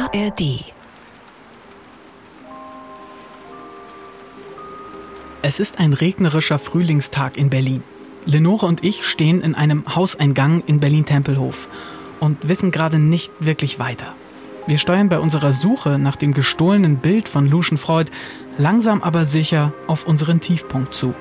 ARD. Es ist ein regnerischer Frühlingstag in Berlin. Lenore und ich stehen in einem Hauseingang in Berlin-Tempelhof und wissen gerade nicht wirklich weiter. Wir steuern bei unserer Suche nach dem gestohlenen Bild von Lucian Freud langsam aber sicher auf unseren Tiefpunkt zu.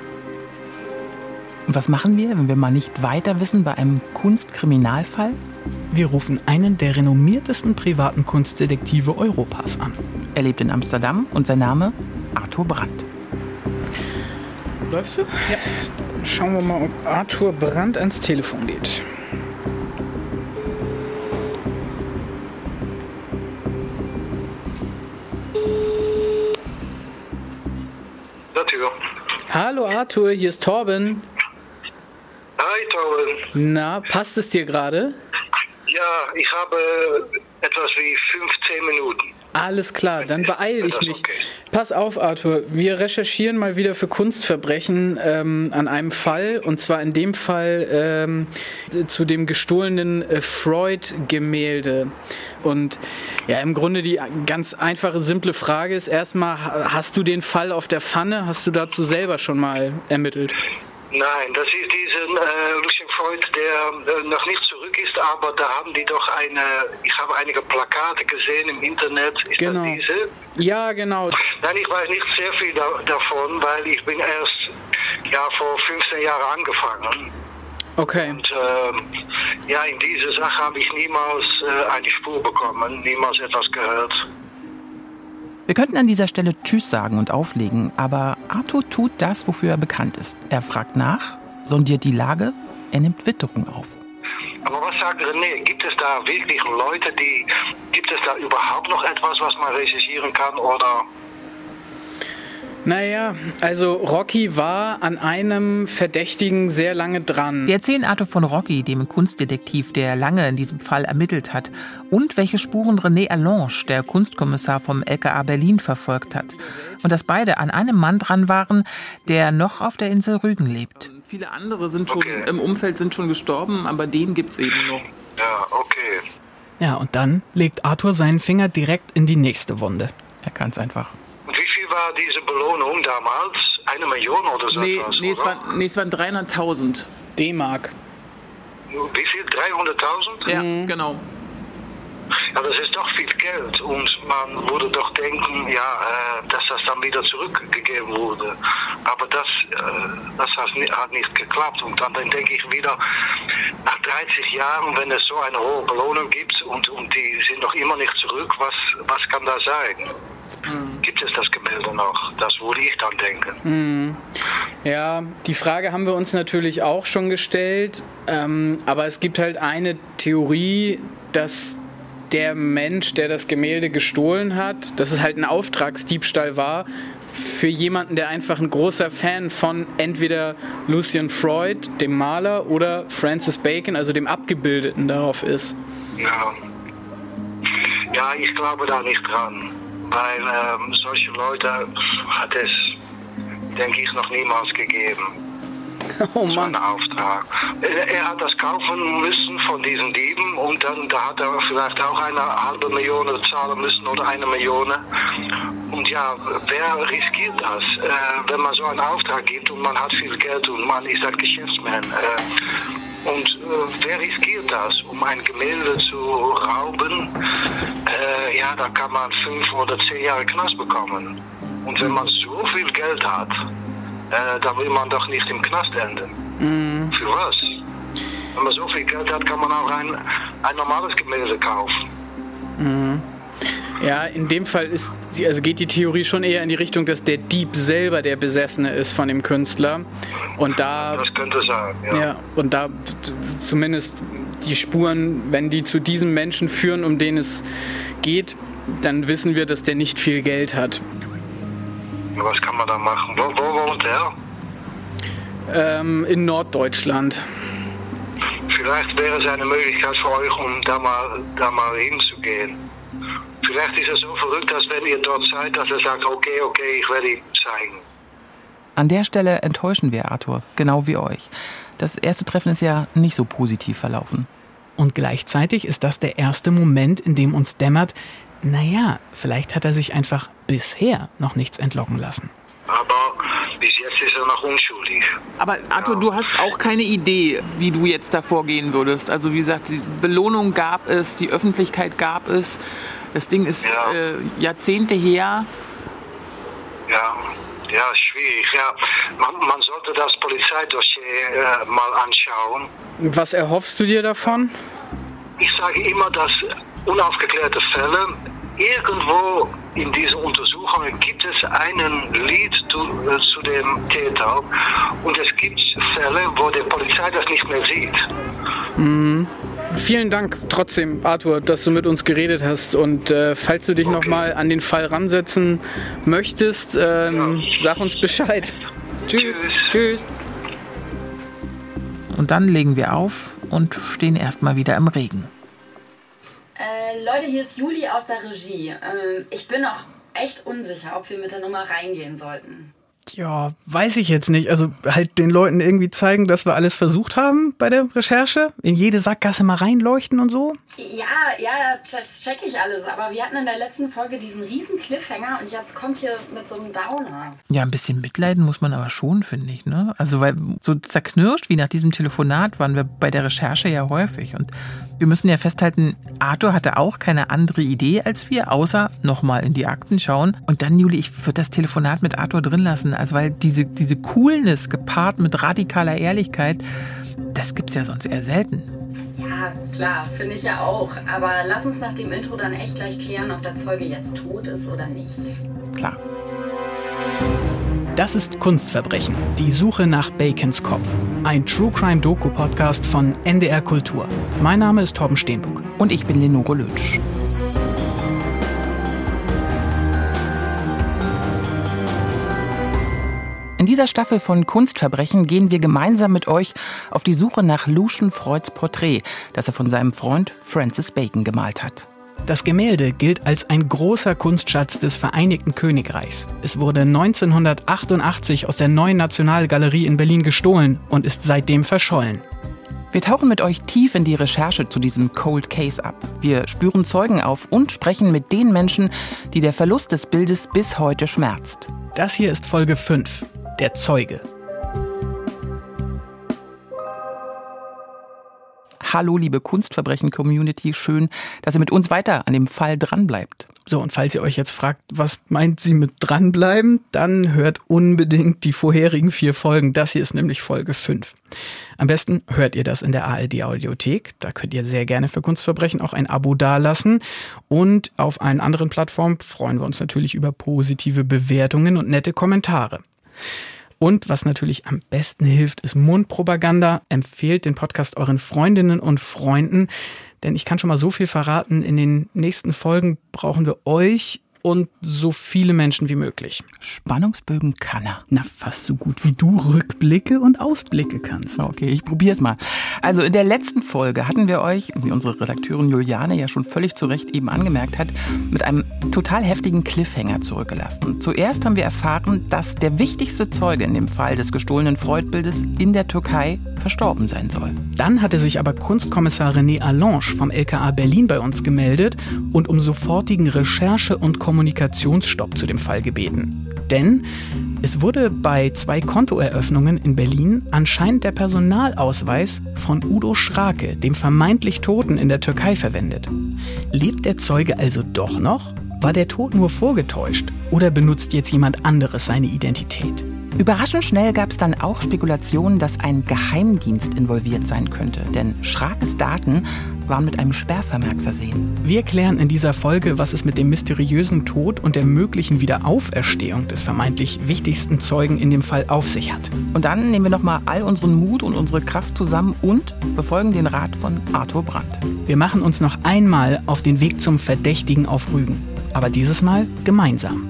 Und was machen wir, wenn wir mal nicht weiter wissen bei einem Kunstkriminalfall? Wir rufen einen der renommiertesten privaten Kunstdetektive Europas an. Er lebt in Amsterdam und sein Name Arthur Brandt. Läufst du? Ja. Schauen wir mal, ob Arthur Brandt ans Telefon geht. Arthur. Hallo Arthur, hier ist Torben. Hi Torben. Na, passt es dir gerade? Ja, ich habe etwas wie 15 Minuten. Alles klar, dann beeile ich mich. Okay. Pass auf, Arthur, wir recherchieren mal wieder für Kunstverbrechen an einem Fall, und zwar in dem Fall zu dem gestohlenen Freud-Gemälde. Und ja, im Grunde die ganz einfache, simple Frage ist erstmal, hast du den Fall auf der Pfanne? Hast du dazu selber schon mal ermittelt? Nein, das ist diesen Lucian Freud, der noch nicht zurück ist, aber da haben die doch ich habe einige Plakate gesehen im Internet. Ist Genau. das diese? Ja, genau. Nein, ich weiß nicht sehr viel davon, weil ich bin erst vor 15 Jahren angefangen. Okay. Und in dieser Sache habe ich niemals eine Spur bekommen, niemals etwas gehört. Wir könnten an dieser Stelle Tschüss sagen und auflegen, aber Arthur tut das, wofür er bekannt ist. Er fragt nach, sondiert die Lage, er nimmt Witterung auf. Aber was sagt René? Gibt es da wirklich Leute, gibt es da überhaupt noch etwas, was man recherchieren kann, oder? Naja, also Rocky war an einem Verdächtigen sehr lange dran. Wir erzählen Arthur von Rocky, dem Kunstdetektiv, der lange in diesem Fall ermittelt hat, und welche Spuren René Allange, der Kunstkommissar vom LKA Berlin, verfolgt hat. Und dass beide an einem Mann dran waren, der noch auf der Insel Rügen lebt. Viele andere sind schon im Umfeld sind schon gestorben, aber den gibt's eben noch. Ja, okay. Ja, und dann legt Arthur seinen Finger direkt in die nächste Wunde. Er kann's einfach. Und wie viel war diese Belohnung damals? 1 Million oder so etwas? Es waren 300.000 D-Mark. Wie viel? 300.000? Ja, genau. Ja, das ist doch viel Geld und man würde doch denken, dass das dann wieder zurückgegeben wurde. Aber das hat nicht geklappt. Und dann denke ich wieder, nach 30 Jahren, wenn es so eine hohe Belohnung gibt und die sind noch immer nicht zurück, was kann da sein? Gibt es das Gemälde noch? Das würde ich dann denken. Ja, die Frage haben wir uns natürlich auch schon gestellt, aber es gibt halt eine Theorie, dass der Mensch, der das Gemälde gestohlen hat, dass es halt ein Auftragsdiebstahl war für jemanden, der einfach ein großer Fan von entweder Lucian Freud, dem Maler, oder Francis Bacon, also dem Abgebildeten, darauf ist. Ja, ich glaube da nicht dran, weil solche Leute hat es, denke ich, noch niemals gegeben. Oh Das war Mann. ein Auftrag. Er hat das kaufen müssen von diesen Dieben und dann da hat er vielleicht auch 500.000 zahlen müssen oder 1 Million. Und ja, wer riskiert das? Wenn man so einen Auftrag gibt und man hat viel Geld und man ist ein Geschäftsmann. Wer riskiert das, um ein Gemälde zu rauben? Da kann man 5 oder 10 Jahre Knast bekommen. Und wenn man so viel Geld hat, dann will man doch nicht im Knast enden. Für was? Wenn man so viel Geld hat, kann man auch ein normales Gemälde kaufen. Ja, in dem Fall geht die Theorie schon eher in die Richtung, dass der Dieb selber der Besessene ist von dem Künstler. Und da, Das könnte sein, ja, und da zumindest die Spuren, wenn die zu diesem Menschen führen, um den es geht, dann wissen wir, dass der nicht viel Geld hat. Was kann man da machen? Wo wohnt er? In Norddeutschland. Vielleicht wäre es eine Möglichkeit für euch, um da mal hinzugehen. Vielleicht ist er so verrückt, dass wenn ihr dort seid, dass er sagt, okay, ich werde ihm zeigen. An der Stelle enttäuschen wir Arthur, genau wie euch. Das erste Treffen ist ja nicht so positiv verlaufen. Und gleichzeitig ist das der erste Moment, in dem uns dämmert, naja, vielleicht hat er sich einfach bisher noch nichts entlocken lassen. Aber bis jetzt ist er noch unschuldig. Aber Arthur, du hast auch keine Idee, wie du jetzt da vorgehen würdest. Also wie gesagt, die Belohnung gab es, die Öffentlichkeit gab es. Das Ding ist Jahrzehnte her. Ja, schwierig. Ja. Man sollte das Polizeidossier mal anschauen. Was erhoffst du dir davon? Ich sage immer, dass unaufgeklärte Fälle, irgendwo in diesen Untersuchungen gibt es einen Lead zu dem Täter und es gibt Fälle, wo die Polizei das nicht mehr sieg. Vielen Dank trotzdem, Arthur, dass du mit uns geredet hast. Und falls du dich nochmal an den Fall ransetzen möchtest, sag uns Bescheid. Tschüss. Und dann legen wir auf und stehen erstmal wieder im Regen. Leute, hier ist Juli aus der Regie. Ich bin noch echt unsicher, ob wir mit der Nummer reingehen sollten. Ja, weiß ich jetzt nicht. Also halt den Leuten irgendwie zeigen, dass wir alles versucht haben bei der Recherche. In jede Sackgasse mal reinleuchten und so. Ja, das check ich alles. Aber wir hatten in der letzten Folge diesen riesen Cliffhanger und jetzt kommt hier mit so einem Downer. Ja, ein bisschen mitleiden muss man aber schon, finde ich, ne? Also weil so zerknirscht wie nach diesem Telefonat waren wir bei der Recherche ja häufig. Und wir müssen ja festhalten, Arthur hatte auch keine andere Idee als wir, außer nochmal in die Akten schauen. Und dann, Juli, ich würde das Telefonat mit Arthur drin lassen. Also weil diese Coolness gepaart mit radikaler Ehrlichkeit, das gibt's ja sonst eher selten. Ja, klar, finde ich ja auch. Aber lass uns nach dem Intro dann echt gleich klären, ob der Zeuge jetzt tot ist oder nicht. Klar. Das ist Kunstverbrechen, die Suche nach Bacons Kopf. Ein True-Crime-Doku-Podcast von NDR Kultur. Mein Name ist Torben Steenbuck. Und ich bin Lenore Lötsch. In dieser Staffel von Kunstverbrechen gehen wir gemeinsam mit euch auf die Suche nach Lucian Freuds Porträt, das er von seinem Freund Francis Bacon gemalt hat. Das Gemälde gilt als ein großer Kunstschatz des Vereinigten Königreichs. Es wurde 1988 aus der Neuen Nationalgalerie in Berlin gestohlen und ist seitdem verschollen. Wir tauchen mit euch tief in die Recherche zu diesem Cold Case ab. Wir spüren Zeugen auf und sprechen mit den Menschen, die der Verlust des Bildes bis heute schmerzt. Das hier ist Folge 5, der Zeuge. Hallo, liebe Kunstverbrechen-Community, schön, dass ihr mit uns weiter an dem Fall dranbleibt. So, und falls ihr euch jetzt fragt, was meint sie mit dranbleiben, dann hört unbedingt die vorherigen 4 Folgen. Das hier ist nämlich Folge 5. Am besten hört ihr das in der ARD-Audiothek. Da könnt ihr sehr gerne für Kunstverbrechen auch ein Abo dalassen. Und auf allen anderen Plattformen freuen wir uns natürlich über positive Bewertungen und nette Kommentare. Und was natürlich am besten hilft, ist Mundpropaganda. Empfehlt den Podcast euren Freundinnen und Freunden. Denn ich kann schon mal so viel verraten, in den nächsten Folgen brauchen wir euch und so viele Menschen wie möglich. Spannungsbögen kann er. Na, fast so gut wie du Rückblicke und Ausblicke kannst. Okay, ich probier's mal. Also in der letzten Folge hatten wir euch, wie unsere Redakteurin Juliane ja schon völlig zu Recht eben angemerkt hat, mit einem total heftigen Cliffhanger zurückgelassen. Zuerst haben wir erfahren, dass der wichtigste Zeuge in dem Fall des gestohlenen Freud-Bildes in der Türkei verstorben sein soll. Dann hatte sich aber Kunstkommissar René Allange vom LKA Berlin bei uns gemeldet und um sofortigen Recherche- und Kommunikationsstopp zu dem Fall gebeten. Denn es wurde bei 2 Kontoeröffnungen in Berlin anscheinend der Personalausweis von Udo Schrake, dem vermeintlich Toten in der Türkei, verwendet. Lebt der Zeuge also doch noch? War der Tod nur vorgetäuscht? Oder benutzt jetzt jemand anderes seine Identität? Überraschend schnell gab es dann auch Spekulationen, dass ein Geheimdienst involviert sein könnte. Denn Schrakes Daten waren mit einem Sperrvermerk versehen. Wir klären in dieser Folge, was es mit dem mysteriösen Tod und der möglichen Wiederauferstehung des vermeintlich wichtigsten Zeugen in dem Fall auf sich hat. Und dann nehmen wir nochmal all unseren Mut und unsere Kraft zusammen und befolgen den Rat von Arthur Brandt. Wir machen uns noch einmal auf den Weg zum Verdächtigen auf Rügen. Aber dieses Mal gemeinsam.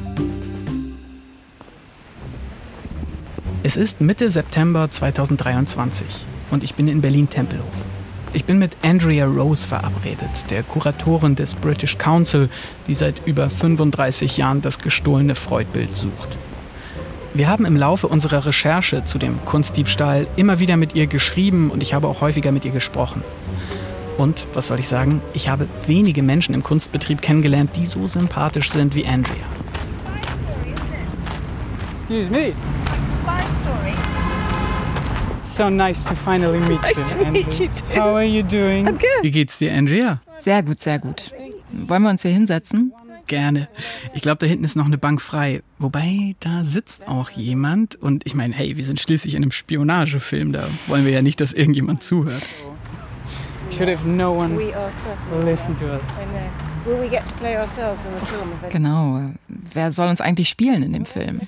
Es ist Mitte September 2023 und ich bin in Berlin-Tempelhof. Ich bin mit Andrea Rose verabredet, der Kuratorin des British Council, die seit über 35 Jahren das gestohlene Freud-Bild sucht. Wir haben im Laufe unserer Recherche zu dem Kunstdiebstahl immer wieder mit ihr geschrieben und ich habe auch häufiger mit ihr gesprochen. Und, was soll ich sagen, ich habe wenige Menschen im Kunstbetrieb kennengelernt, die so sympathisch sind wie Andrea. Excuse me. Spy story. So nice to finally meet you. Nice to meet you too. How are you doing? I'm good. Wie geht's dir, Andrea? Sehr gut, sehr gut. Wollen wir uns hier hinsetzen? Gerne. Ich glaube, da hinten ist noch eine Bank frei. Wobei, da sitzt auch jemand. Und ich meine, hey, wir sind schließlich in einem Spionagefilm. Da wollen wir ja nicht, dass irgendjemand zuhört. Should have no one listen to us. Will we get to play ourselves in the film? Genau. Wer soll uns eigentlich spielen in dem Film?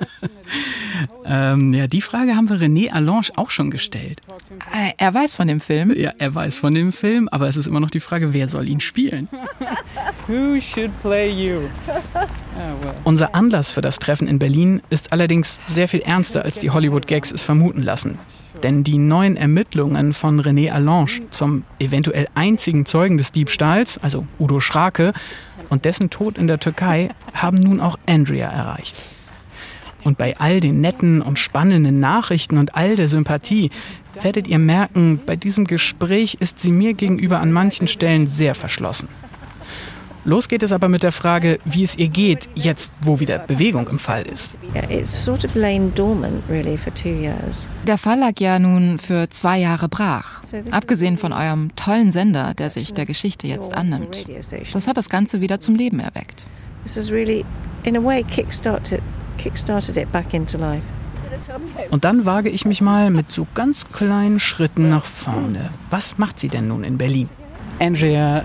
Ja, die Frage haben wir René Allange auch schon gestellt. Er weiß von dem Film? Ja, er weiß von dem Film, aber es ist immer noch die Frage, wer soll ihn spielen? Who should play you? Unser Anlass für das Treffen in Berlin ist allerdings sehr viel ernster, als die Hollywood-Gags es vermuten lassen. Denn die neuen Ermittlungen von René Allange zum eventuell einzigen Zeugen des Diebstahls, also Udo Schrake, und dessen Tod in der Türkei, haben nun auch Andrea erreicht. Und bei all den netten und spannenden Nachrichten und all der Sympathie werdet ihr merken, bei diesem Gespräch ist sie mir gegenüber an manchen Stellen sehr verschlossen. Los geht es aber mit der Frage, wie es ihr geht, jetzt wo wieder Bewegung im Fall ist. It's sort of lain dormant really for 2 years. Der Fall lag ja nun für 2 Jahre brach. Abgesehen von eurem tollen Sender, der sich der Geschichte jetzt annimmt. Das hat das Ganze wieder zum Leben erweckt. This has really, in a way, kickstarted it back into life. Und dann wage ich mich mal mit so ganz kleinen Schritten nach vorne. Was macht sie denn nun in Berlin? Andrea,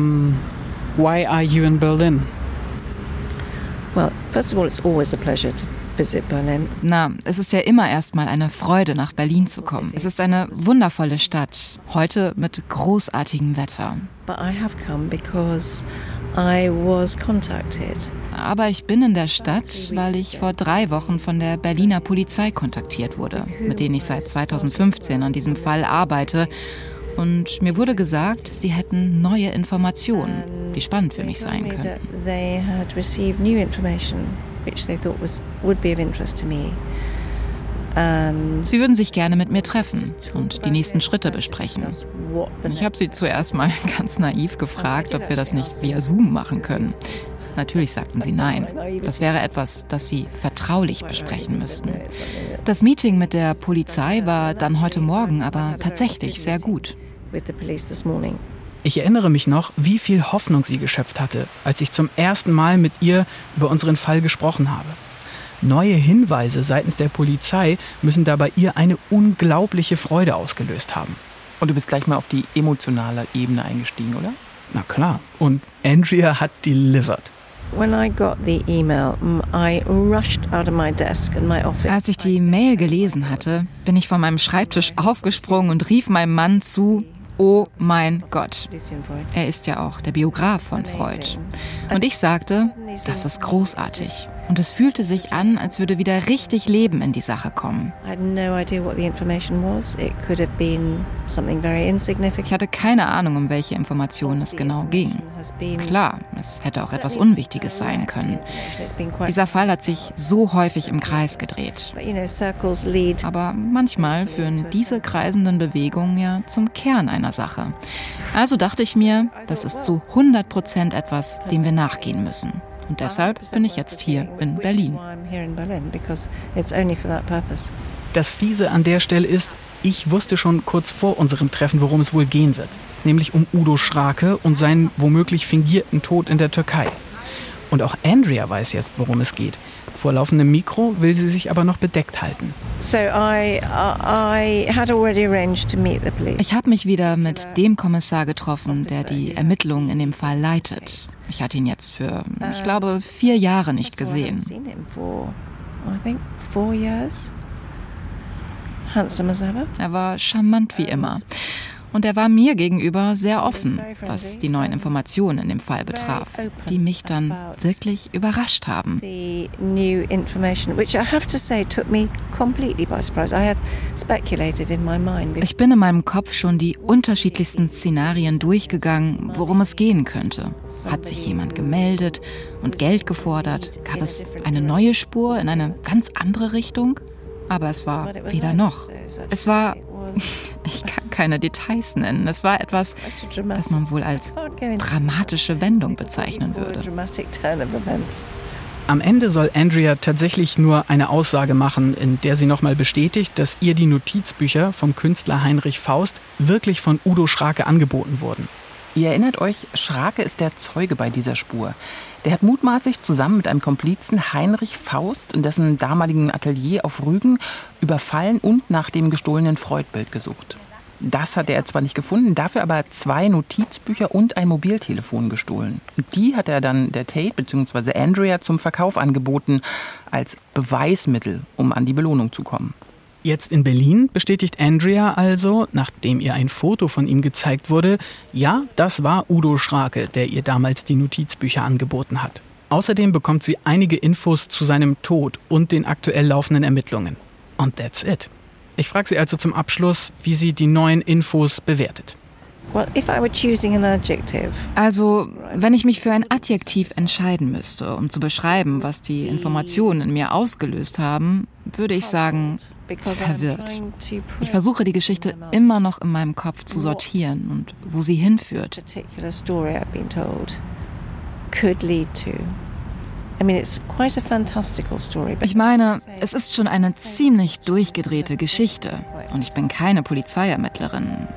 why are you in Berlin? Well, first of all, it's always a pleasure to visit Berlin. Na, es ist ja immer erstmal eine Freude, nach Berlin zu kommen. Es ist eine wundervolle Stadt, heute mit großartigem Wetter. But I have come because I was contacted. Aber ich bin in der Stadt, weil ich vor 3 Wochen von der Berliner Polizei kontaktiert wurde, mit denen ich seit 2015 an diesem Fall arbeite. Und mir wurde gesagt, sie hätten neue Informationen, die spannend für mich sein könnten. They had received new information, which they thought would be of interest to me. Sie würden sich gerne mit mir treffen und die nächsten Schritte besprechen. Ich habe sie zuerst mal ganz naiv gefragt, ob wir das nicht via Zoom machen können. Natürlich sagten sie nein. Das wäre etwas, das sie vertraulich besprechen müssten. Das Meeting mit der Polizei war dann heute Morgen aber tatsächlich sehr gut. Ich erinnere mich noch, wie viel Hoffnung sie geschöpft hatte, als ich zum ersten Mal mit ihr über unseren Fall gesprochen habe. Neue Hinweise seitens der Polizei müssen da bei ihr eine unglaubliche Freude ausgelöst haben. Und du bist gleich mal auf die emotionale Ebene eingestiegen, oder? Na klar. Und Andrea hat delivered. When I got the email, I rushed out of my desk in my office. Als ich die Mail gelesen hatte, bin ich von meinem Schreibtisch aufgesprungen und rief meinem Mann zu: Oh mein Gott. Er ist ja auch der Biograf von Freud. Und ich sagte, das ist großartig. Und es fühlte sich an, als würde wieder richtig Leben in die Sache kommen. Ich hatte keine Ahnung, um welche Informationen es genau ging. Klar, es hätte auch etwas Unwichtiges sein können. Dieser Fall hat sich so häufig im Kreis gedreht. Aber manchmal führen diese kreisenden Bewegungen ja zum Kern einer Sache. Also dachte ich mir, das ist zu 100% etwas, dem wir nachgehen müssen. Und deshalb bin ich jetzt hier in Berlin. Das Fiese an der Stelle ist, ich wusste schon kurz vor unserem Treffen, worum es wohl gehen wird. Nämlich um Udo Schrake und seinen womöglich fingierten Tod in der Türkei. Und auch Andrea weiß jetzt, worum es geht. Vor laufendem Mikro will sie sich aber noch bedeckt halten. Ich habe mich wieder mit dem Kommissar getroffen, der die Ermittlungen in dem Fall leitet. Ich hatte ihn jetzt für, ich glaube, 4 Jahre nicht gesehen. Er war charmant wie immer. Und er war mir gegenüber sehr offen, was die neuen Informationen in dem Fall betraf, die mich dann wirklich überrascht haben. Ich bin in meinem Kopf schon die unterschiedlichsten Szenarien durchgegangen, worum es gehen könnte. Hat sich jemand gemeldet und Geld gefordert? Gab es eine neue Spur in eine ganz andere Richtung? Aber es war weder noch. Es war Ich kann keine Details nennen. Es war etwas, das man wohl als dramatische Wendung bezeichnen würde. Am Ende soll Andrea tatsächlich nur eine Aussage machen, in der sie nochmal bestätigt, dass ihr die Notizbücher vom Künstler Heinrich Faust wirklich von Udo Schrake angeboten wurden. Ihr erinnert euch, Schrake ist der Zeuge bei dieser Spur. Der hat mutmaßlich zusammen mit einem Komplizen Heinrich Faust in dessen damaligen Atelier auf Rügen überfallen und nach dem gestohlenen Freud-Bild gesucht. Das hatte er zwar nicht gefunden, dafür aber 2 Notizbücher und ein Mobiltelefon gestohlen. Und die hat er dann der Tate bzw. Andrea zum Verkauf angeboten, als Beweismittel, um an die Belohnung zu kommen. Jetzt in Berlin bestätigt Andrea also, nachdem ihr ein Foto von ihm gezeigt wurde, ja, das war Udo Schrake, der ihr damals die Notizbücher angeboten hat. Außerdem bekommt sie einige Infos zu seinem Tod und den aktuell laufenden Ermittlungen. Und that's it. Ich frage sie also zum Abschluss, wie sie die neuen Infos bewertet. Also, wenn ich mich für ein Adjektiv entscheiden müsste, um zu beschreiben, was die Informationen in mir ausgelöst haben, würde ich sagen, verwirrt. Ich versuche, die Geschichte immer noch in meinem Kopf zu sortieren und wo sie hinführt. Ich meine, es ist schon eine ziemlich durchgedrehte Geschichte und ich bin keine Polizeiermittlerin.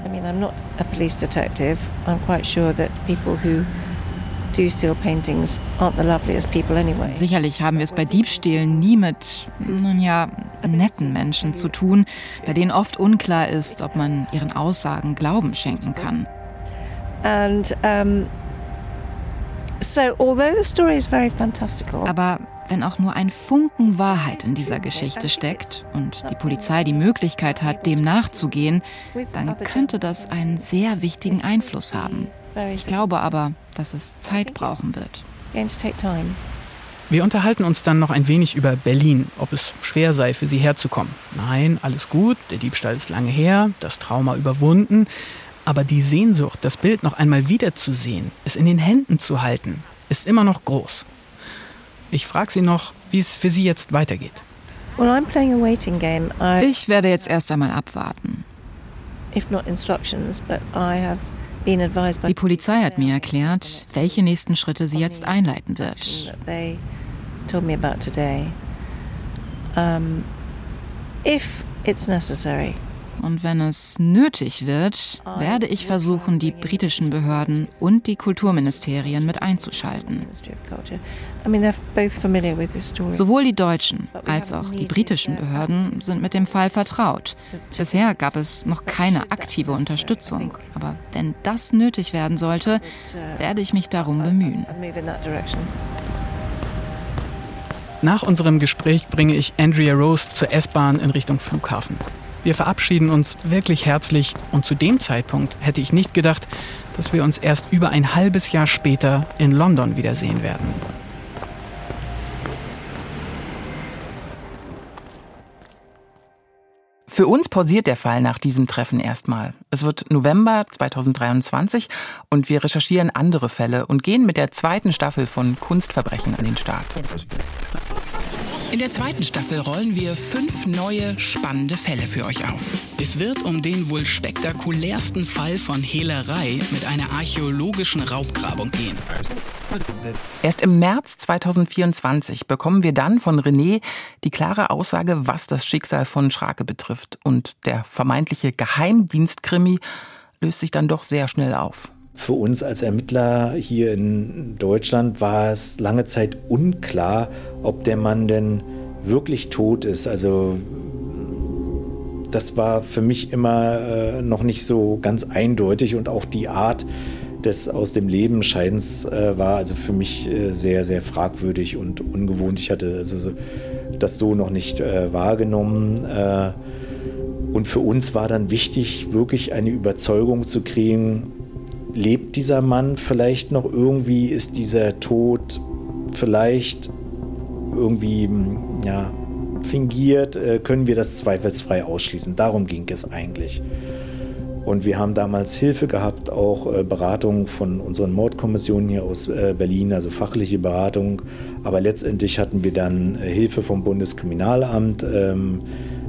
Sicherlich haben wir es bei Diebstählen nie mit, netten Menschen zu tun, bei denen oft unklar ist, ob man ihren Aussagen Glauben schenken kann. Aber wenn auch nur ein Funken Wahrheit in dieser Geschichte steckt und die Polizei die Möglichkeit hat, dem nachzugehen, dann könnte das einen sehr wichtigen Einfluss haben. Ich glaube aber, dass es Zeit brauchen wird. Wir unterhalten uns dann noch ein wenig über Berlin, ob es schwer sei, für sie herzukommen. Nein, alles gut, der Diebstahl ist lange her, das Trauma überwunden. Aber die Sehnsucht, das Bild noch einmal wiederzusehen, es in den Händen zu halten, ist immer noch groß. Ich frage sie noch, wie es für sie jetzt weitergeht. Ich werde jetzt erst einmal abwarten. Die Polizei hat mir erklärt, welche nächsten Schritte sie jetzt einleiten wird. Und wenn es nötig wird, werde ich versuchen, die britischen Behörden und die Kulturministerien mit einzuschalten. Sowohl die deutschen als auch die britischen Behörden sind mit dem Fall vertraut. Bisher gab es noch keine aktive Unterstützung. Aber wenn das nötig werden sollte, werde ich mich darum bemühen. Nach unserem Gespräch bringe ich Andrea Rose zur S-Bahn in Richtung Flughafen. Wir verabschieden uns wirklich herzlich und zu dem Zeitpunkt hätte ich nicht gedacht, dass wir uns erst über ein halbes Jahr später in London wiedersehen werden. Für uns pausiert der Fall nach diesem Treffen erstmal. Es wird November 2023 und wir recherchieren andere Fälle und gehen mit der 2. Staffel von Kunstverbrechen an den Start. In der 2. Staffel rollen wir 5 neue, spannende Fälle für euch auf. Es wird um den wohl spektakulärsten Fall von Hehlerei mit einer archäologischen Raubgrabung gehen. Erst im März 2024 bekommen wir dann von René die klare Aussage, was das Schicksal von Schrake betrifft. Und der vermeintliche Geheimdienstkrimi löst sich dann doch sehr schnell auf. Für uns als Ermittler hier in Deutschland war es lange Zeit unklar, ob der Mann denn wirklich tot ist. Also das war für mich immer noch nicht so ganz eindeutig und auch die Art des aus dem Leben Scheidens war also für mich sehr, sehr fragwürdig und ungewohnt. Ich hatte also das so noch nicht wahrgenommen. Und für uns war dann wichtig, wirklich eine Überzeugung zu kriegen, lebt dieser Mann vielleicht noch irgendwie, ist dieser Tod vielleicht irgendwie fingiert, können wir das zweifelsfrei ausschließen. Darum ging es eigentlich. Und wir haben damals Hilfe gehabt, auch Beratung von unseren Mordkommissionen hier aus Berlin, also fachliche Beratung. Aber letztendlich hatten wir dann Hilfe vom Bundeskriminalamt.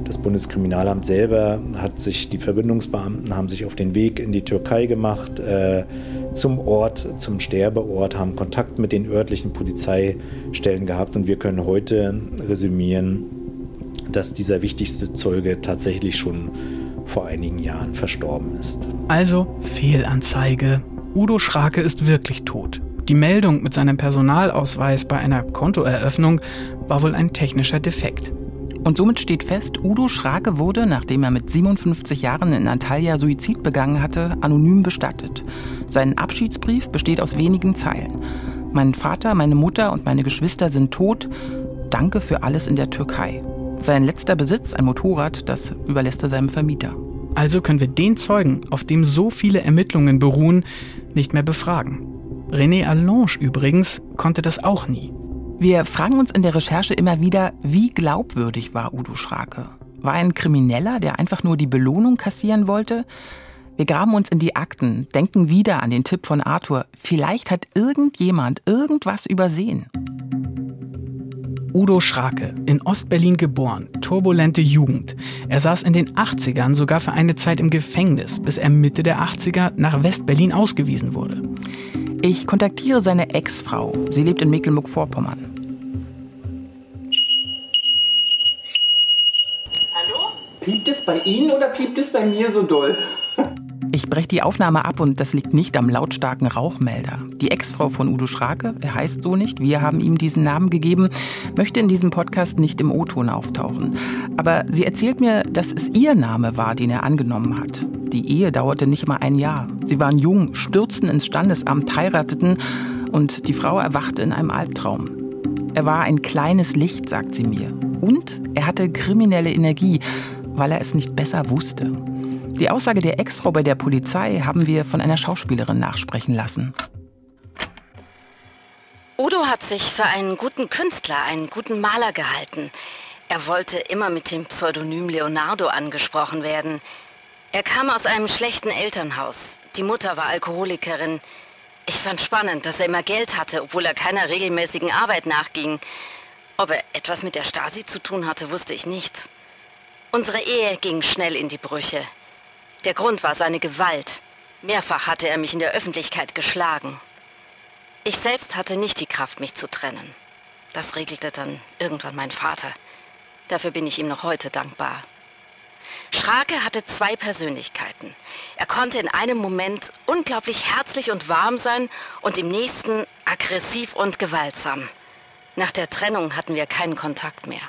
Das Bundeskriminalamt selber die Verbindungsbeamten haben sich auf den Weg in die Türkei gemacht, zum Sterbeort, haben Kontakt mit den örtlichen Polizeistellen gehabt und wir können heute resümieren, dass dieser wichtigste Zeuge tatsächlich schon vor einigen Jahren verstorben ist. Also Fehlanzeige. Udo Schrake ist wirklich tot. Die Meldung mit seinem Personalausweis bei einer Kontoeröffnung war wohl ein technischer Defekt. Und somit steht fest, Udo Schrake wurde, nachdem er mit 57 Jahren in Antalya Suizid begangen hatte, anonym bestattet. Sein Abschiedsbrief besteht aus wenigen Zeilen. Mein Vater, meine Mutter und meine Geschwister sind tot. Danke für alles in der Türkei. Sein letzter Besitz, ein Motorrad, das überlässt er seinem Vermieter. Also können wir den Zeugen, auf dem so viele Ermittlungen beruhen, nicht mehr befragen. René Allange übrigens konnte das auch nie. Wir fragen uns in der Recherche immer wieder, wie glaubwürdig war Udo Schrake? War er ein Krimineller, der einfach nur die Belohnung kassieren wollte? Wir graben uns in die Akten, denken wieder an den Tipp von Arthur. Vielleicht hat irgendjemand irgendwas übersehen. Udo Schrake, in Ostberlin geboren, turbulente Jugend. Er saß in den 80ern sogar für eine Zeit im Gefängnis, bis er Mitte der 80er nach Westberlin ausgewiesen wurde. Ich kontaktiere seine Ex-Frau. Sie lebt in Mecklenburg-Vorpommern. Hallo? Piept es bei Ihnen oder piept es bei mir so doll? Ich breche die Aufnahme ab und das liegt nicht am lautstarken Rauchmelder. Die Ex-Frau von Udo Schrake, er heißt so nicht, wir haben ihm diesen Namen gegeben, möchte in diesem Podcast nicht im O-Ton auftauchen. Aber sie erzählt mir, dass es ihr Name war, den er angenommen hat. Die Ehe dauerte nicht mal ein Jahr. Sie waren jung, stürzten ins Standesamt, heirateten und die Frau erwachte in einem Albtraum. Er war ein kleines Licht, sagt sie mir. Und er hatte kriminelle Energie, weil er es nicht besser wusste. Die Aussage der Ex-Frau bei der Polizei haben wir von einer Schauspielerin nachsprechen lassen. Udo hat sich für einen guten Künstler, einen guten Maler gehalten. Er wollte immer mit dem Pseudonym Leonardo angesprochen werden. Er kam aus einem schlechten Elternhaus. Die Mutter war Alkoholikerin. Ich fand spannend, dass er immer Geld hatte, obwohl er keiner regelmäßigen Arbeit nachging. Ob er etwas mit der Stasi zu tun hatte, wusste ich nicht. Unsere Ehe ging schnell in die Brüche. Der Grund war seine Gewalt. Mehrfach hatte er mich in der Öffentlichkeit geschlagen. Ich selbst hatte nicht die Kraft, mich zu trennen. Das regelte dann irgendwann mein Vater. Dafür bin ich ihm noch heute dankbar. Schrake hatte 2 Persönlichkeiten. Er konnte in einem Moment unglaublich herzlich und warm sein und im nächsten aggressiv und gewaltsam. Nach der Trennung hatten wir keinen Kontakt mehr.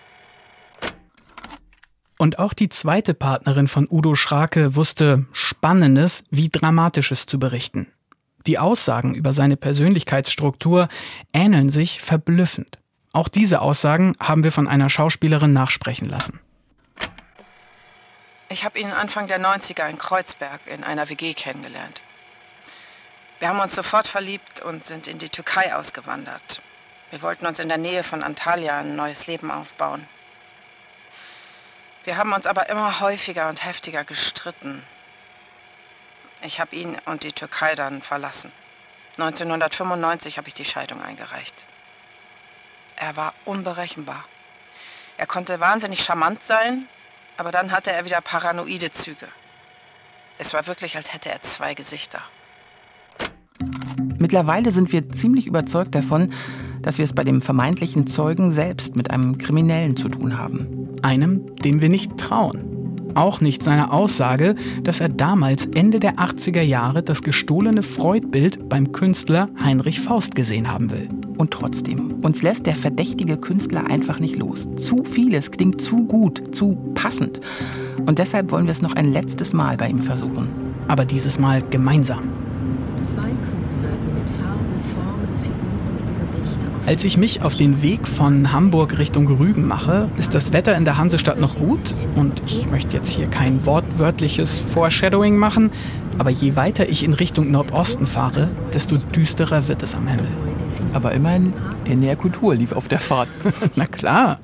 Und auch die zweite Partnerin von Udo Schrake wusste Spannendes wie Dramatisches zu berichten. Die Aussagen über seine Persönlichkeitsstruktur ähneln sich verblüffend. Auch diese Aussagen haben wir von einer Schauspielerin nachsprechen lassen. Ich habe ihn Anfang der 90er in Kreuzberg in einer WG kennengelernt. Wir haben uns sofort verliebt und sind in die Türkei ausgewandert. Wir wollten uns in der Nähe von Antalya ein neues Leben aufbauen. Wir haben uns aber immer häufiger und heftiger gestritten. Ich habe ihn und die Türkei dann verlassen. 1995 habe ich die Scheidung eingereicht. Er war unberechenbar. Er konnte wahnsinnig charmant sein, aber dann hatte er wieder paranoide Züge. Es war wirklich, als hätte er 2 Gesichter. Mittlerweile sind wir ziemlich überzeugt davon, dass wir es bei dem vermeintlichen Zeugen selbst mit einem Kriminellen zu tun haben. Einem, dem wir nicht trauen. Auch nicht seiner Aussage, dass er damals Ende der 80er Jahre das gestohlene Freud-Bild beim Künstler Heinrich Faust gesehen haben will. Und trotzdem, uns lässt der verdächtige Künstler einfach nicht los. Zu vieles klingt zu gut, zu passend. Und deshalb wollen wir es noch ein letztes Mal bei ihm versuchen. Aber dieses Mal gemeinsam. Als ich mich auf den Weg von Hamburg Richtung Rügen mache, ist das Wetter in der Hansestadt noch gut und ich möchte jetzt hier kein wortwörtliches Foreshadowing machen, aber je weiter ich in Richtung Nordosten fahre, desto düsterer wird es am Himmel. Aber immerhin, der NDR Kultur lief auf der Fahrt. Na klar.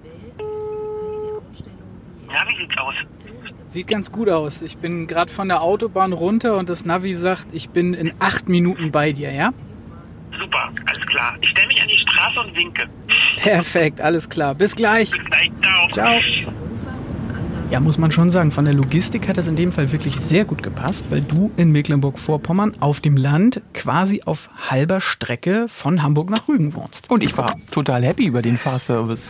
Ja, wie sieht's aus? Sieht ganz gut aus. Ich bin gerade von der Autobahn runter und das Navi sagt, ich bin in 8 Minuten bei dir, ja? Super, alles klar. Ich stelle mich an die Straße und winke. Perfekt, alles klar. Bis gleich. Bis gleich, ciao. Ciao. Ja, muss man schon sagen, von der Logistik hat das in dem Fall wirklich sehr gut gepasst, weil du in Mecklenburg-Vorpommern auf dem Land quasi auf halber Strecke von Hamburg nach Rügen wohnst. Und ich war total happy über den Fahrservice.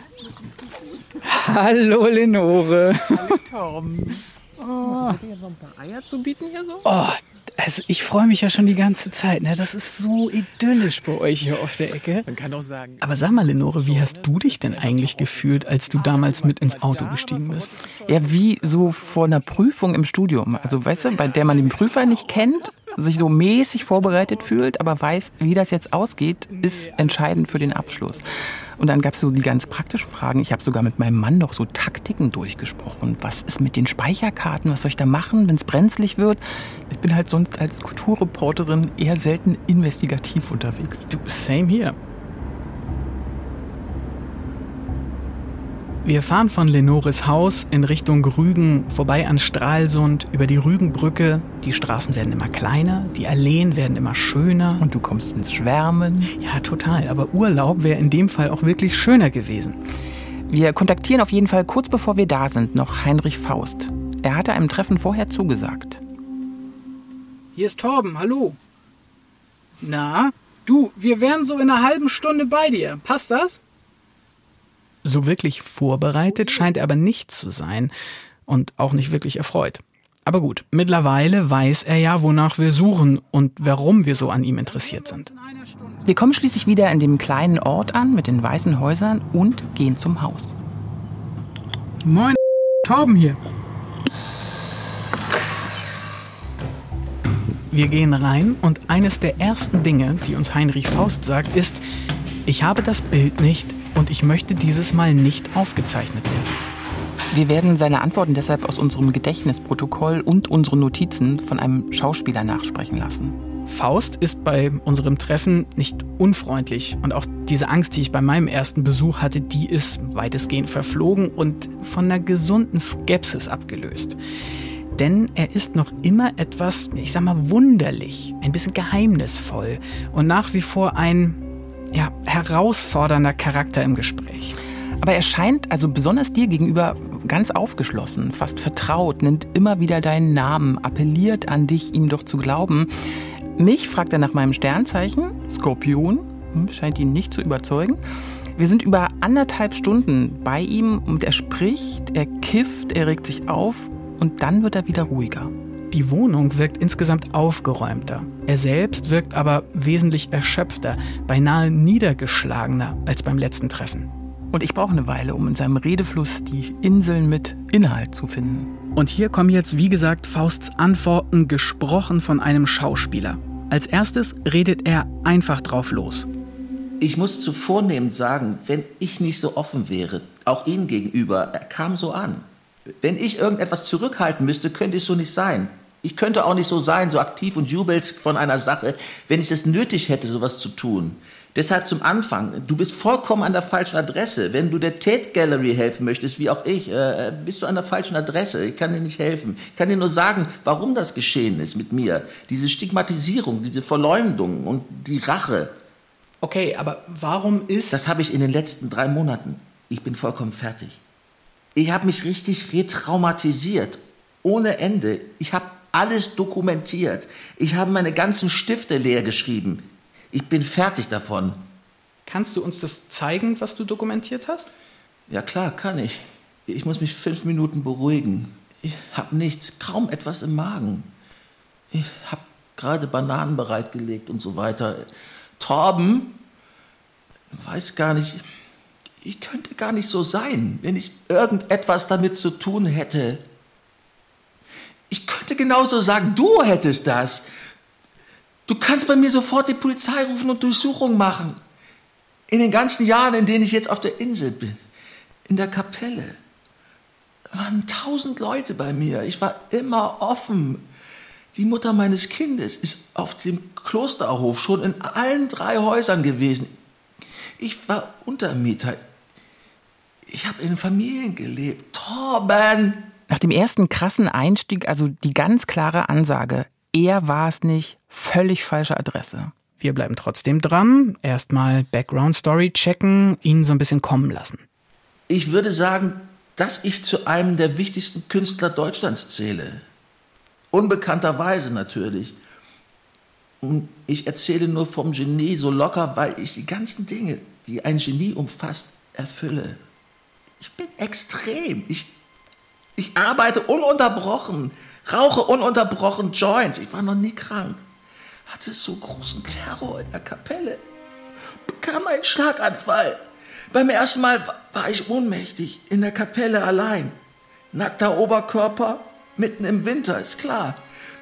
Hallo Lenore. Hallo Tom. Oh. Habt ihr so ein paar Eier zu bieten hier so? Oh, also ich freue mich ja schon die ganze Zeit. Ne? Das ist so idyllisch bei euch hier auf der Ecke. Man kann auch sagen. Aber sag mal, Lenore, wie hast du dich denn eigentlich gefühlt, als du damals mit ins Auto gestiegen bist? Ja, wie so vor einer Prüfung im Studium. Also weißt du, bei der man den Prüfer nicht kennt, sich so mäßig vorbereitet fühlt, aber weiß, wie das jetzt ausgeht, ist entscheidend für den Abschluss. Und dann gab es so die ganz praktischen Fragen. Ich habe sogar mit meinem Mann noch so Taktiken durchgesprochen. Was ist mit den Speicherkarten? Was soll ich da machen, wenn es brenzlig wird? Ich bin halt sonst als Kulturreporterin eher selten investigativ unterwegs. Du, same here. Wir fahren von Lenores Haus in Richtung Rügen, vorbei an Stralsund, über die Rügenbrücke. Die Straßen werden immer kleiner, die Alleen werden immer schöner. Und du kommst ins Schwärmen. Ja, total. Aber Urlaub wäre in dem Fall auch wirklich schöner gewesen. Wir kontaktieren auf jeden Fall kurz bevor wir da sind noch Heinrich Faust. Er hatte einem Treffen vorher zugesagt. Hier ist Torben, hallo. Na, du, wir wären so in einer halben Stunde bei dir. Passt das? So wirklich vorbereitet scheint er aber nicht zu sein und auch nicht wirklich erfreut. Aber gut, mittlerweile weiß er ja, wonach wir suchen und warum wir so an ihm interessiert sind. Wir kommen schließlich wieder in dem kleinen Ort an mit den weißen Häusern und gehen zum Haus. Moin, Torben hier. Wir gehen rein und eines der ersten Dinge, die uns Heinrich Faust sagt, ist: Ich habe das Bild nicht und ich möchte dieses Mal nicht aufgezeichnet werden. Wir werden seine Antworten deshalb aus unserem Gedächtnisprotokoll und unseren Notizen von einem Schauspieler nachsprechen lassen. Faust ist bei unserem Treffen nicht unfreundlich und auch diese Angst, die ich bei meinem ersten Besuch hatte, die ist weitestgehend verflogen und von einer gesunden Skepsis abgelöst. Denn er ist noch immer etwas, ich sag mal, wunderlich, ein bisschen geheimnisvoll und nach wie vor ein herausfordernder Charakter im Gespräch. Aber er scheint also besonders dir gegenüber ganz aufgeschlossen, fast vertraut, nennt immer wieder deinen Namen, appelliert an dich, ihm doch zu glauben. Mich fragt er nach meinem Sternzeichen, Skorpion, scheint ihn nicht zu überzeugen. Wir sind über 1,5 Stunden bei ihm und er spricht, er kifft, er regt sich auf und dann wird er wieder ruhiger. Die Wohnung wirkt insgesamt aufgeräumter. Er selbst wirkt aber wesentlich erschöpfter, beinahe niedergeschlagener als beim letzten Treffen. Und ich brauche eine Weile, um in seinem Redefluss die Inseln mit Inhalt zu finden. Und hier kommen jetzt, wie gesagt, Fausts Antworten, gesprochen von einem Schauspieler. Als erstes redet er einfach drauf los. Ich muss zu vornehmend sagen, wenn ich nicht so offen wäre, auch Ihnen gegenüber, er kam so an. Wenn ich irgendetwas zurückhalten müsste, könnte es so nicht sein. Ich könnte auch nicht so sein, so aktiv und jubelst von einer Sache, wenn ich es nötig hätte, sowas zu tun. Deshalb zum Anfang, du bist vollkommen an der falschen Adresse. Wenn du der Tate Gallery helfen möchtest, wie auch ich, bist du an der falschen Adresse. Ich kann dir nicht helfen. Ich kann dir nur sagen, warum das geschehen ist mit mir. Diese Stigmatisierung, diese Verleumdung und die Rache. Okay, aber warum ist... Das habe ich in den letzten 3 Monaten. Ich bin vollkommen fertig. Ich habe mich richtig retraumatisiert. Ohne Ende. Ich habe alles dokumentiert. Ich habe meine ganzen Stifte leer geschrieben. Ich bin fertig davon. Kannst du uns das zeigen, was du dokumentiert hast? Ja klar, kann ich. Ich muss mich 5 Minuten beruhigen. Ich habe nichts, kaum etwas im Magen. Ich habe gerade Bananen bereitgelegt und so weiter. Torben, weiß gar nicht, ich könnte gar nicht so sein, wenn ich irgendetwas damit zu tun hätte. Ich könnte genauso sagen, du hättest das. Du kannst bei mir sofort die Polizei rufen und Durchsuchung machen. In den ganzen Jahren, in denen ich jetzt auf der Insel bin, in der Kapelle, waren 1000 Leute bei mir. Ich war immer offen. Die Mutter meines Kindes ist auf dem Klosterhof schon in allen 3 Häusern gewesen. Ich war Untermieter. Ich habe in Familien gelebt. Torben! Nach dem ersten krassen Einstieg, also die ganz klare Ansage, er war es nicht, völlig falsche Adresse. Wir bleiben trotzdem dran, erstmal Background-Story checken, ihn so ein bisschen kommen lassen. Ich würde sagen, dass ich zu einem der wichtigsten Künstler Deutschlands zähle. Unbekannterweise natürlich. Und ich erzähle nur vom Genie so locker, weil ich die ganzen Dinge, die ein Genie umfasst, erfülle. Ich bin extrem. Ich arbeite ununterbrochen, rauche ununterbrochen Joints. Ich war noch nie krank. Hatte so großen Terror in der Kapelle. Bekam einen Schlaganfall. Beim ersten Mal war ich ohnmächtig, in der Kapelle allein. Nackter Oberkörper, mitten im Winter, ist klar.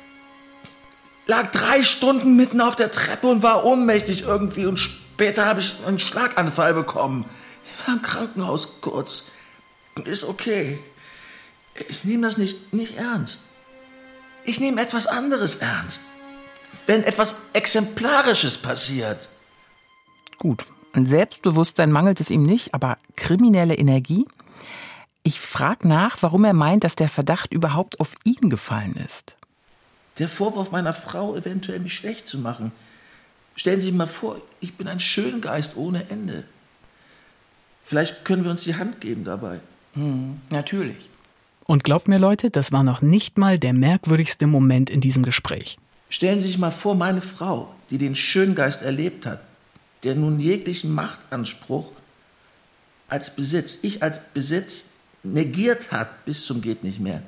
Lag 3 Stunden mitten auf der Treppe und war ohnmächtig irgendwie. Und später habe ich einen Schlaganfall bekommen. Ich war im Krankenhaus kurz. Ist okay. Ich nehme das nicht ernst. Ich nehme etwas anderes ernst. Wenn etwas Exemplarisches passiert. Gut, an Selbstbewusstsein mangelt es ihm nicht, aber kriminelle Energie? Ich frage nach, warum er meint, dass der Verdacht überhaupt auf ihn gefallen ist. Der Vorwurf meiner Frau, eventuell mich schlecht zu machen. Stellen Sie sich mal vor, ich bin ein Schöngeist ohne Ende. Vielleicht können wir uns die Hand geben dabei. Natürlich. Und glaubt mir, Leute, das war noch nicht mal der merkwürdigste Moment in diesem Gespräch. Stellen Sie sich mal vor, meine Frau, die den Schöngeist erlebt hat, der nun jeglichen Machtanspruch als Besitz, ich als Besitz, negiert hat bis zum geht nicht mehr.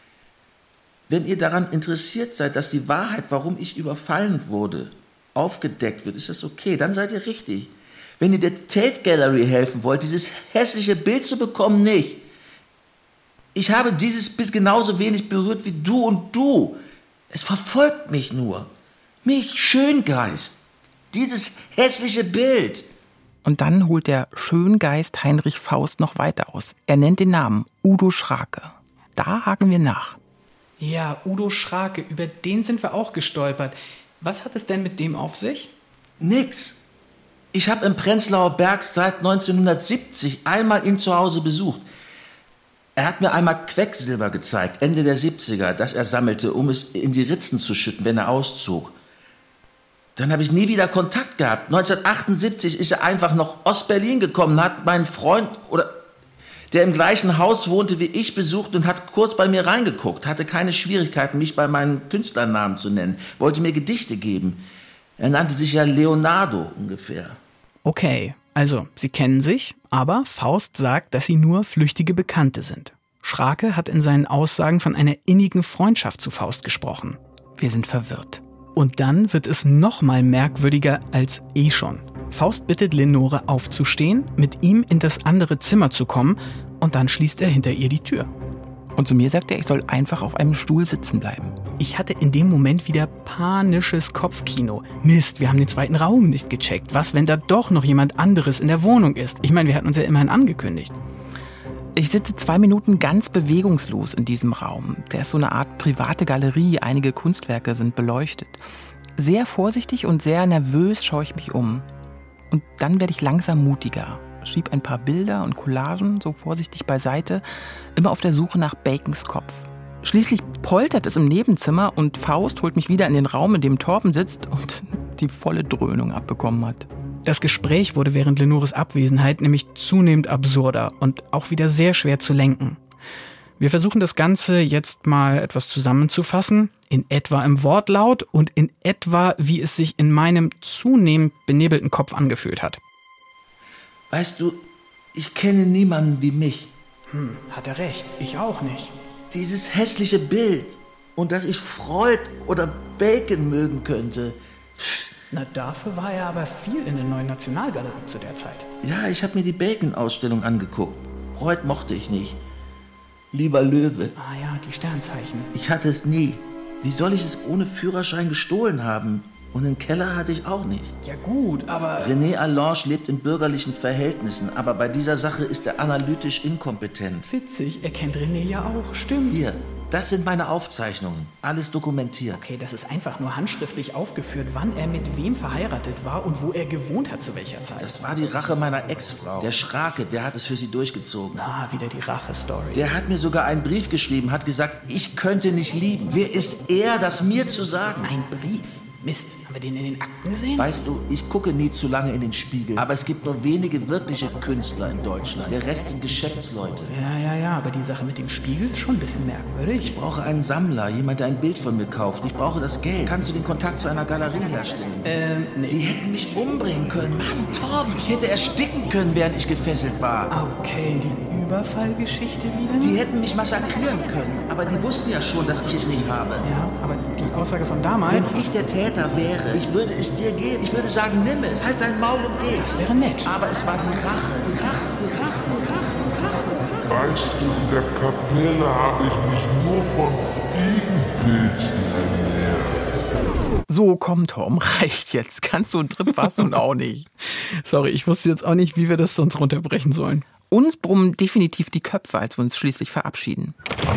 Wenn ihr daran interessiert seid, dass die Wahrheit, warum ich überfallen wurde, aufgedeckt wird, ist das okay, dann seid ihr richtig. Wenn ihr der Tate Gallery helfen wollt, dieses hässliche Bild zu bekommen, nicht. Ich habe dieses Bild genauso wenig berührt wie du und du. Es verfolgt mich nur. Mich, Schöngeist. Dieses hässliche Bild. Und dann holt der Schöngeist Heinrich Faust noch weiter aus. Er nennt den Namen Udo Schrake. Da haken wir nach. Ja, Udo Schrake, über den sind wir auch gestolpert. Was hat es denn mit dem auf sich? Nix. Ich habe im Prenzlauer Berg seit 1970 einmal ihn zu Hause besucht. Er hat mir einmal Quecksilber gezeigt, Ende der 70er, das er sammelte, um es in die Ritzen zu schütten, wenn er auszog. Dann habe ich nie wieder Kontakt gehabt. 1978 ist er einfach nach Ostberlin gekommen, hat meinen Freund, der im gleichen Haus wohnte wie ich, besucht und hat kurz bei mir reingeguckt, hatte keine Schwierigkeiten, mich bei meinen Künstlernamen zu nennen, wollte mir Gedichte geben. Er nannte sich ja Leonardo ungefähr. Okay, also sie kennen sich, aber Faust sagt, dass sie nur flüchtige Bekannte sind. Schrake hat in seinen Aussagen von einer innigen Freundschaft zu Faust gesprochen. Wir sind verwirrt. Und dann wird es noch mal merkwürdiger als schon. Faust bittet Lenore aufzustehen, mit ihm in das andere Zimmer zu kommen und dann schließt er hinter ihr die Tür. Und zu mir sagt er, ich soll einfach auf einem Stuhl sitzen bleiben. Ich hatte in dem Moment wieder panisches Kopfkino. Mist, wir haben den zweiten Raum nicht gecheckt. Was, wenn da doch noch jemand anderes in der Wohnung ist? Ich meine, wir hatten uns ja immerhin angekündigt. Ich sitze 2 Minuten ganz bewegungslos in diesem Raum. Der ist so eine Art private Galerie, einige Kunstwerke sind beleuchtet. Sehr vorsichtig und sehr nervös schaue ich mich um. Und dann werde ich langsam mutiger. Schieb ein paar Bilder und Collagen so vorsichtig beiseite, immer auf der Suche nach Bacons Kopf. Schließlich poltert es im Nebenzimmer und Faust holt mich wieder in den Raum, in dem Torben sitzt und die volle Dröhnung abbekommen hat. Das Gespräch wurde während Lenores Abwesenheit nämlich zunehmend absurder und auch wieder sehr schwer zu lenken. Wir versuchen das Ganze jetzt mal etwas zusammenzufassen, in etwa im Wortlaut und in etwa, wie es sich in meinem zunehmend benebelten Kopf angefühlt hat. Weißt du, ich kenne niemanden wie mich. Hat er recht, ich auch nicht. Dieses hässliche Bild und dass ich Freud oder Bacon mögen könnte. Na, dafür war er aber viel in der Neuen Nationalgalerie zu der Zeit. Ja, ich habe mir die Bacon-Ausstellung angeguckt. Freud mochte ich nicht. Lieber Löwe. Ah ja, die Sternzeichen. Ich hatte es nie. Wie soll ich es ohne Führerschein gestohlen haben? Und einen Keller hatte ich auch nicht. Ja gut, aber... René Allange lebt in bürgerlichen Verhältnissen, aber bei dieser Sache ist er analytisch inkompetent. Witzig, er kennt René ja auch, stimmt. Hier, das sind meine Aufzeichnungen, alles dokumentiert. Okay, das ist einfach nur handschriftlich aufgeführt, wann er mit wem verheiratet war und wo er gewohnt hat zu welcher Zeit. Das war die Rache meiner Ex-Frau. Der Schrake, der hat es für sie durchgezogen. Ah, wieder die Rache-Story. Der hat mir sogar einen Brief geschrieben, hat gesagt, ich könnte nicht lieben. Wer ist er, das mir zu sagen? Ein Brief? Mist, haben wir den in den Akten gesehen? Weißt du, ich gucke nie zu lange in den Spiegel. Aber es gibt nur wenige wirkliche Künstler in Deutschland. Der Rest sind Geschäftsleute. Ja, aber die Sache mit dem Spiegel ist schon ein bisschen merkwürdig. Ich brauche einen Sammler, jemand, der ein Bild von mir kauft. Ich brauche das Geld. Kannst du den Kontakt zu einer Galerie herstellen? Nee. Die hätten mich umbringen können. Mann, Torben, ich hätte ersticken können, während ich gefesselt war. Okay, die Überfallgeschichte wieder? Die hätten mich massakrieren können. Aber die wussten ja schon, dass ich es nicht habe. Ja, aber die Aussage von damals... Wenn ich der Täter wäre, ich würde es dir geben. Ich würde sagen, nimm es. Halt dein Maul und geh. Das wäre nett. Aber es war die Rache. Die Rache. Weißt du, in der Kapelle habe ich mich nur von Fliegenpilzen ernährt. So, komm, Tom, reicht jetzt. Ganz so ein Trip warst du auch nicht. Sorry, ich wusste jetzt auch nicht, wie wir das sonst runterbrechen sollen. Uns brummen definitiv die Köpfe, als wir uns schließlich verabschieden.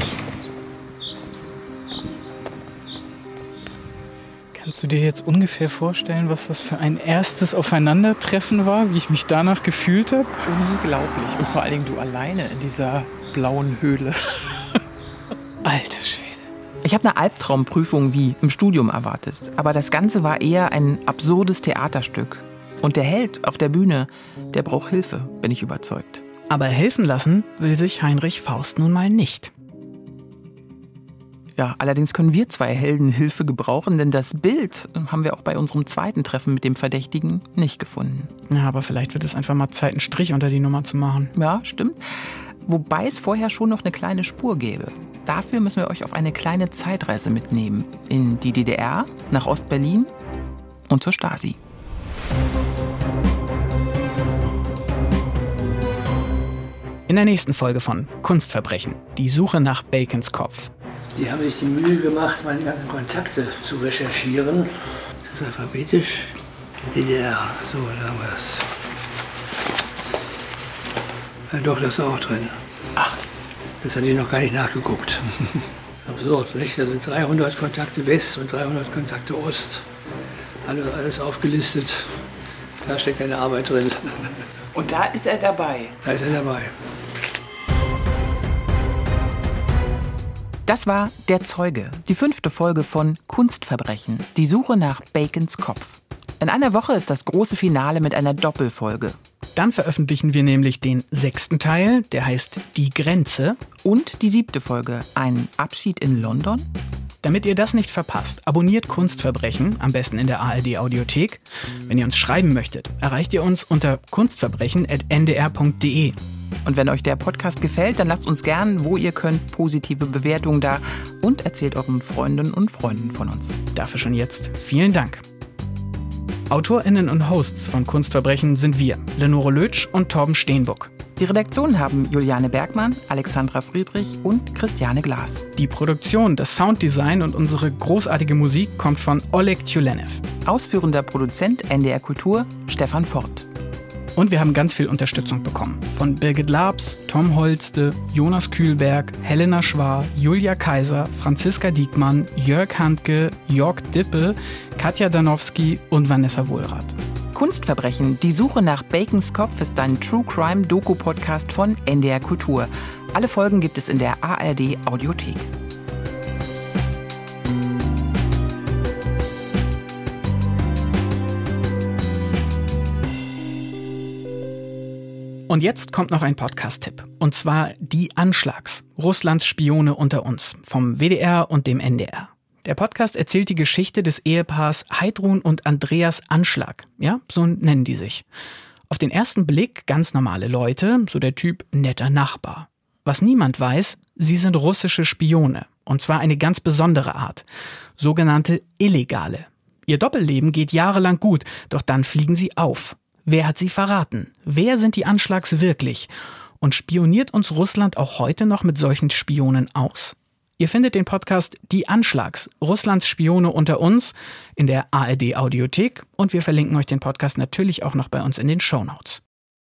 Kannst du dir jetzt ungefähr vorstellen, was das für ein erstes Aufeinandertreffen war, wie ich mich danach gefühlt habe? Unglaublich. Und vor allen Dingen du alleine in dieser blauen Höhle. Alter Schwede. Ich habe eine Albtraumprüfung wie im Studium erwartet. Aber das Ganze war eher ein absurdes Theaterstück. Und der Held auf der Bühne, der braucht Hilfe, bin ich überzeugt. Aber helfen lassen will sich Heinrich Faust nun mal nicht. Ja, allerdings können wir zwei Helden Hilfe gebrauchen, denn das Bild haben wir auch bei unserem zweiten Treffen mit dem Verdächtigen nicht gefunden. Ja, aber vielleicht wird es einfach mal Zeit, einen Strich unter die Nummer zu machen. Ja, stimmt. Wobei es vorher schon noch eine kleine Spur gäbe. Dafür müssen wir euch auf eine kleine Zeitreise mitnehmen. In die DDR, nach Ostberlin und zur Stasi. In der nächsten Folge von Kunstverbrechen, die Suche nach Bacons Kopf. Die haben sich die Mühe gemacht, meine ganzen Kontakte zu recherchieren. Das ist alphabetisch. DDR, so, da haben wir das. Ja, doch, das ist auch drin. Ach, das hatte ich noch gar nicht nachgeguckt. Absurd, nicht? Da sind 300 Kontakte West und 300 Kontakte Ost. Alles aufgelistet. Da steckt eine Arbeit drin. Und da ist er dabei. Da ist er dabei. Das war Der Zeuge, die 5. Folge von Kunstverbrechen, die Suche nach Bacons Kopf. In einer Woche ist das große Finale mit einer Doppelfolge. Dann veröffentlichen wir nämlich den 6. Teil, der heißt Die Grenze. Und die 7. Folge, Ein Abschied in London. Damit ihr das nicht verpasst, abonniert Kunstverbrechen, am besten in der ARD-Audiothek. Wenn ihr uns schreiben möchtet, erreicht ihr uns unter kunstverbrechen@ndr.de. Und wenn euch der Podcast gefällt, dann lasst uns gern, wo ihr könnt, positive Bewertungen da und erzählt euren Freundinnen und Freunden von uns. Dafür schon jetzt vielen Dank. AutorInnen und Hosts von Kunstverbrechen sind wir, Lenore Lötsch und Torben Steenbuck. Die Redaktion haben Juliane Bergmann, Alexandra Friedrich und Christiane Glas. Die Produktion, das Sounddesign und unsere großartige Musik kommt von Oleg Tjulenev. Ausführender Produzent NDR Kultur, Stefan Fort. Und wir haben ganz viel Unterstützung bekommen. Von Birgit Labs, Tom Holste, Jonas Kühlberg, Helena Schwar, Julia Kaiser, Franziska Diekmann, Jörg Handke, Jörg Dippe, Katja Danowski und Vanessa Wohlrath. Kunstverbrechen, die Suche nach Bacons Kopf ist ein True-Crime-Doku-Podcast von NDR Kultur. Alle Folgen gibt es in der ARD-Audiothek. Und jetzt kommt noch ein Podcast-Tipp. Und zwar Die Anschlags, Russlands Spione unter uns, vom WDR und dem NDR. Der Podcast erzählt die Geschichte des Ehepaars Heidrun und Andreas Anschlag. Ja, so nennen die sich. Auf den ersten Blick ganz normale Leute, so der Typ netter Nachbar. Was niemand weiß, sie sind russische Spione. Und zwar eine ganz besondere Art. Sogenannte Illegale. Ihr Doppelleben geht jahrelang gut, doch dann fliegen sie auf. Wer hat sie verraten? Wer sind die Anschlags wirklich? Und spioniert uns Russland auch heute noch mit solchen Spionen aus? Ihr findet den Podcast Die Anschlags, Russlands Spione unter uns in der ARD-Audiothek und wir verlinken euch den Podcast natürlich auch noch bei uns in den Shownotes.